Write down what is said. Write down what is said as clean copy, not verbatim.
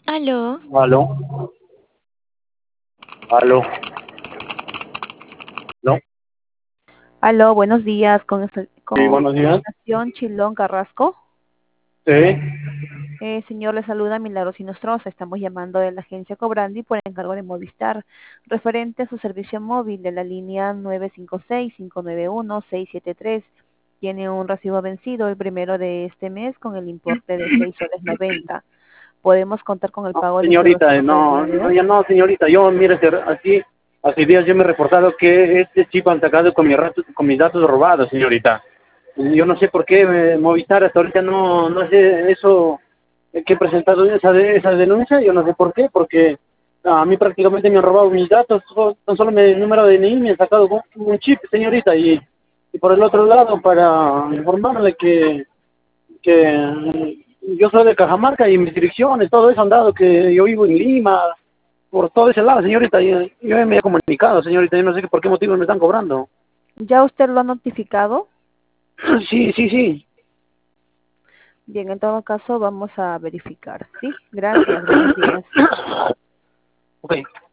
Aló. Aló, aló, no. Aló, buenos días, Sí, con buenos días. Nación Chilón Carrasco. Sí. Señor, le saluda Milagros Inostroza. Estamos llamando de la agencia Cobrandi por encargo de Movistar, referente a su servicio móvil de la línea 956-591-673. Tiene un recibo vencido el primero de este mes con el importe de 6 soles 90. ¿Podemos contar con el No, pago de este señorita, recibo por el día no, de no, hoy? ya no, señorita. Yo, mire, así, hace días yo me he reportado que este chico han sacado con mis datos robados, señorita. Yo no sé por qué Movistar hasta ahorita no hace eso, que he presentado esa denuncia. Yo no sé por qué, porque a mí prácticamente me han robado mis datos, tan solo mi número de DNI, me han sacado un chip, señorita, y por el otro lado, para informarle que yo soy de Cajamarca y mis direcciones, todo eso han dado, que yo vivo en Lima, por todo ese lado, señorita. Yo me he comunicado, señorita, yo no sé por qué motivo me están cobrando. ¿Ya usted lo ha notificado? Sí, sí, sí. Bien, en todo caso vamos a verificar, ¿sí? Gracias, buenos días. Ok.